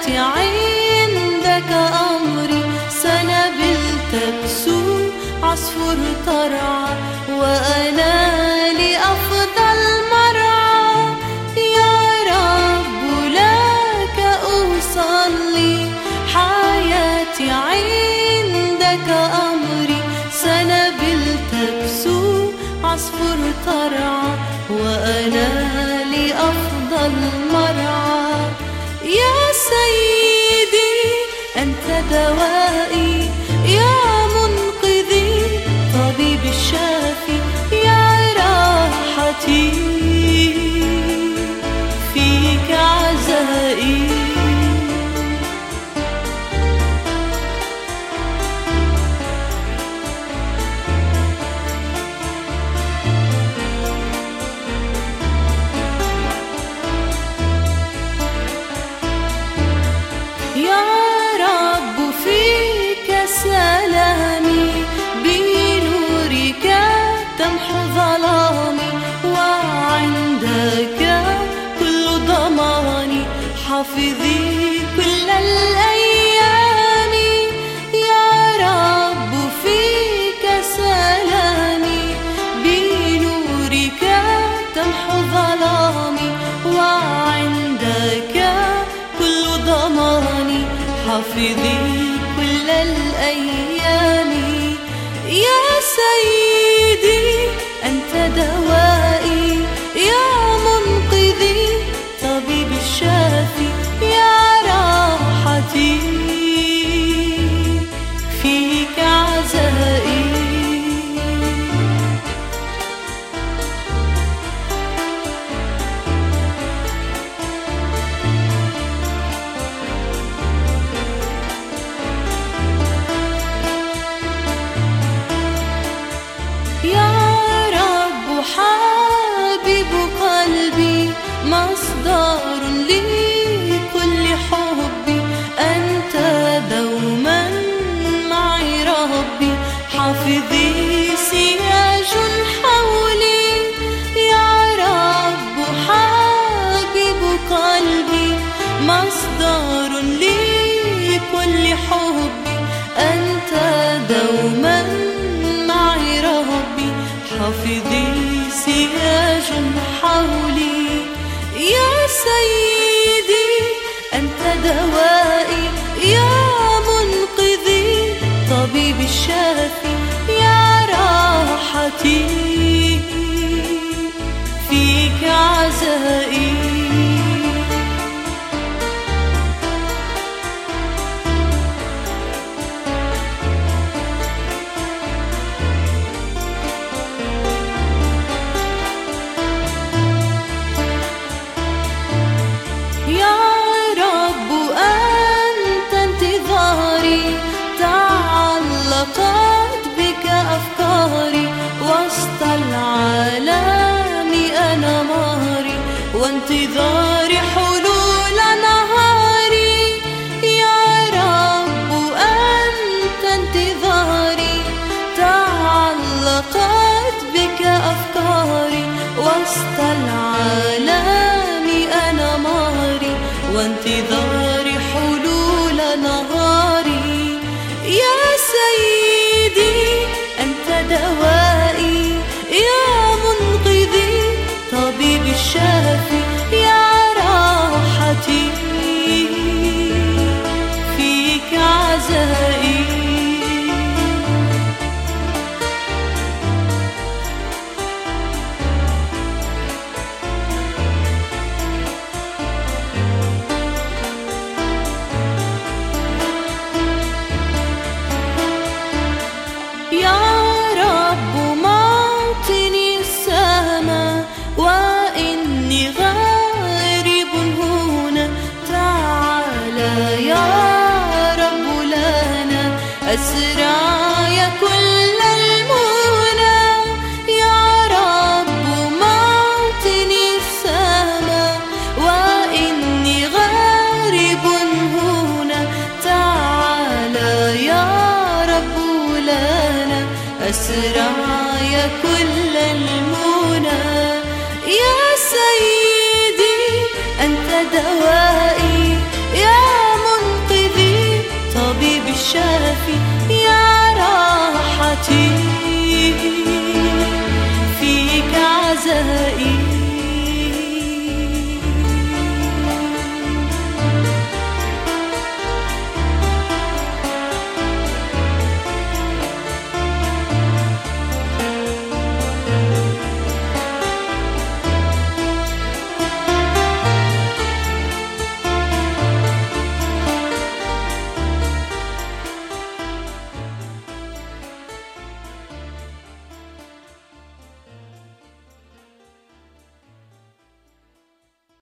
حياتي عندك أمري، سنابل تكسو عصفور ترعى، وأنا لأفضل مرعى. يا رب لك أصلي، حياتي عندك أمري، سنابل تكسو عصفور ترعى، وأنا لأفضل مرعى. يا سيدي أنت دوائي، يا منقذي طبيب الشافي، يا راحتي فيك عزائي. يا رب فيك سلامي، بنورك تمحو ظلامي، وعندك كل ضماني، حافظي كل الأيام. يا رب فيك سلامي، بنورك تمحو ظلامي، وعندك كل ضماني، حافظي كل الأيام. يا سيدي أنت دوائي، يا منقذي طبيب الشافي، يا راحتي فيك عزائي. يا رب حبيب قلبي، مصدر لكل حبي، أنت دوما معي ربي، حافظي سياج حولي. يا رب حبيب قلبي، مصدر لكل حبي، أنت دوما معي ربي، حافظي سياج حولي. يا سيدي أنت دوائي، يا منقذي طبيب الشافي، يا راحتي فيك عزائي. يا رب أنت انتظاري، تعلقت بك أفكاري، وسط العالم أنا مهري، وانتظاري حلول نهاري. يا رب أنت انتظاري، تعلقت بك أفكاري، وسط العالم أنا مهري، وانتظاري حلول نهاري. يا سيدي أنت دوائي، يا منقذي طبيب الشافي، يا راحتي فيك عزائي. يا رب موطني السماء، وإني غارب هنا، تعالى يا رب لنا أسرع يا كل المنى. يا رب موطني السماء، وإني غارب هنا، تعالى يا رب لنا أسرع يا كل المنى. يا سيدي أنت دوائي، يا الشافي يا راحتي، فيك عزائي